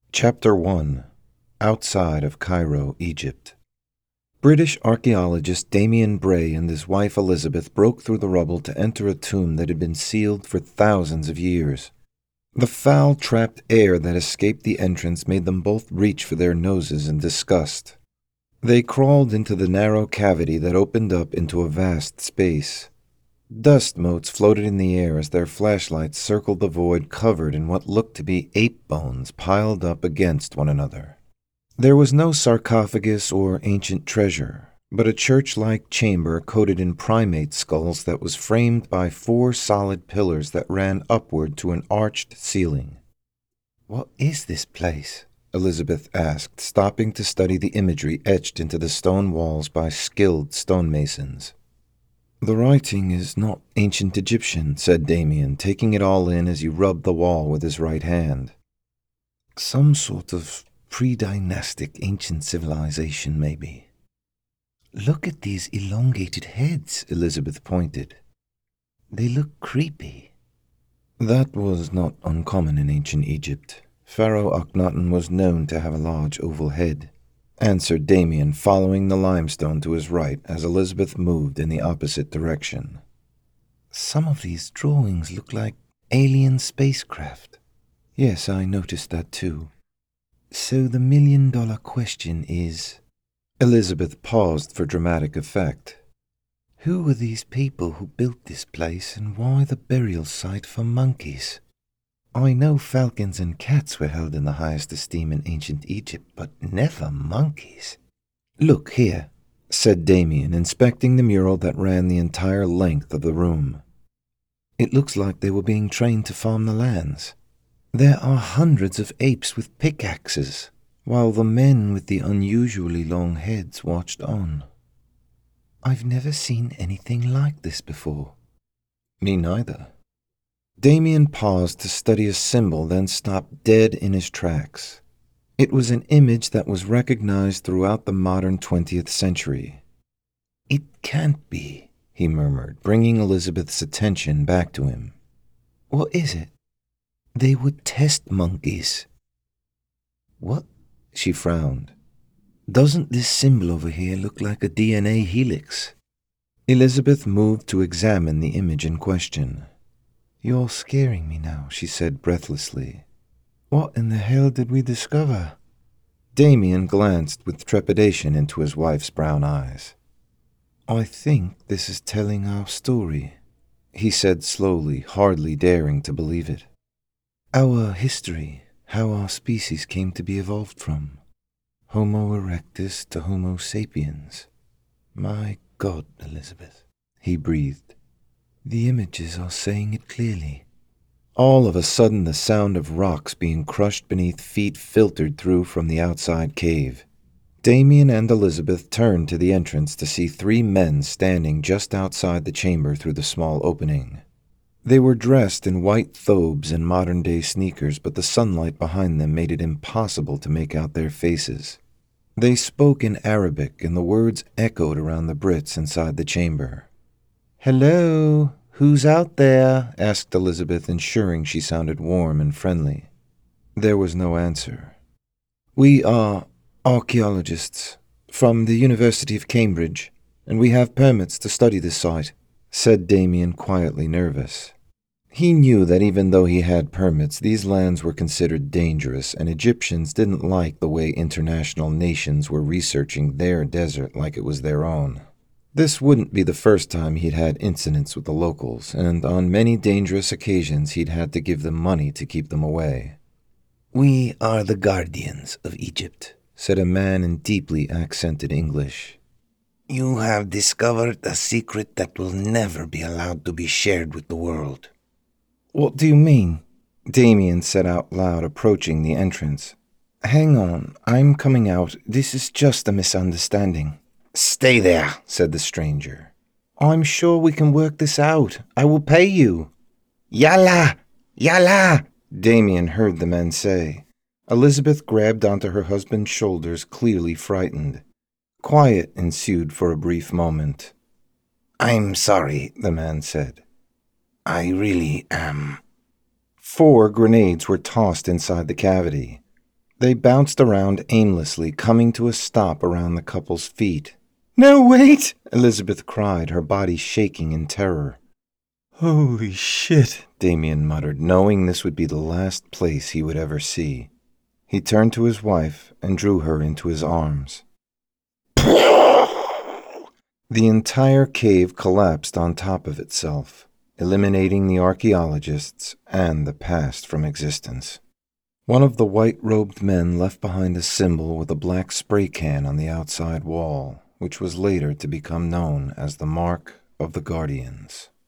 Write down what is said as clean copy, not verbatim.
Chapter 1. Outside of Cairo, Egypt. British archaeologist Damien Bray and his wife Elizabeth broke through the rubble to enter a tomb that had been sealed for thousands of years. The foul, trapped air that escaped the entrance made them both reach for their noses in disgust. They crawled into the narrow cavity that opened up into a vast space. Dust motes floated in the air as their flashlights circled the void covered in what looked to be ape bones piled up against one another. There was no sarcophagus or ancient treasure, but a church-like chamber coated in primate skulls that was framed by 4 solid pillars that ran upward to an arched ceiling. "What is this place?" Elizabeth asked, stopping to study the imagery etched into the stone walls by skilled stonemasons. "The writing is not ancient Egyptian," said Damien, taking it all in as he rubbed the wall with his right hand. "Some sort of pre-dynastic ancient civilization, maybe." "Look at these elongated heads," Elizabeth pointed. "They look creepy." That was not uncommon in ancient Egypt. Pharaoh Akhenaten was known to have a large oval head, answered Damien, following the limestone to his right as Elizabeth moved in the opposite direction. "Some of these drawings look like alien spacecraft." "Yes, I noticed that too." "So the million-dollar question is—" Elizabeth paused for dramatic effect. "Who were these people who built this place, and why the burial site for monkeys? I know falcons and cats were held in the highest esteem in ancient Egypt, but never monkeys." "Look here," said Damien, inspecting the mural that ran the entire length of the room. "It looks like they were being trained to farm the lands. There are hundreds of apes with pickaxes, while the men with the unusually long heads watched on." "I've never seen anything like this before." "Me neither." Damien paused to study a symbol, then stopped dead in his tracks. It was an image that was recognized throughout the modern 20th century. "It can't be," he murmured, bringing Elizabeth's attention back to him. "What is it?" "They would test monkeys." "What?" She frowned. "Doesn't this symbol over here look like a DNA helix?" Elizabeth moved to examine the image in question. "You're scaring me now," she said breathlessly. "What in the hell did we discover?" Damien glanced with trepidation into his wife's brown eyes. "I think this is telling our story," he said slowly, hardly daring to believe it. "Our history, how our species came to be evolved from. Homo erectus to Homo sapiens. My God, Elizabeth," he breathed. "The images are saying it clearly." All of a sudden, the sound of rocks being crushed beneath feet filtered through from the outside cave. Damien and Elizabeth turned to the entrance to see 3 men standing just outside the chamber through the small opening. They were dressed in white thobes and modern-day sneakers, but the sunlight behind them made it impossible to make out their faces. They spoke in Arabic, and the words echoed around the Brits inside the chamber. "Hello? Who's out there?" asked Elizabeth, ensuring she sounded warm and friendly. There was no answer. "We are archaeologists from the University of Cambridge, and we have permits to study this site," said Damien, quietly nervous. He knew that even though he had permits, these lands were considered dangerous, and Egyptians didn't like the way international nations were researching their desert like it was their own. This wouldn't be the first time he'd had incidents with the locals, and on many dangerous occasions he'd had to give them money to keep them away. "We are the guardians of Egypt," said a man in deeply accented English. "You have discovered a secret that will never be allowed to be shared with the world." "What do you mean?" Damien said out loud, approaching the entrance. "Hang on, I'm coming out. This is just a misunderstanding." "Stay there," said the stranger. "I'm sure we can work this out. I will pay you." "Yalla! Yalla!" Damien heard the men say. Elizabeth grabbed onto her husband's shoulders, clearly frightened. Quiet ensued for a brief moment. "I'm sorry," the man said. "I really am." 4 grenades were tossed inside the cavity. They bounced around aimlessly, coming to a stop around the couple's feet. "No, wait!" Elizabeth cried, her body shaking in terror. "Holy shit," Damien muttered, knowing this would be the last place he would ever see. He turned to his wife and drew her into his arms. The entire cave collapsed on top of itself, eliminating the archaeologists and the past from existence. One of the white-robed men left behind a symbol with a black spray can on the outside wall, which was later to become known as the Mark of the Guardians.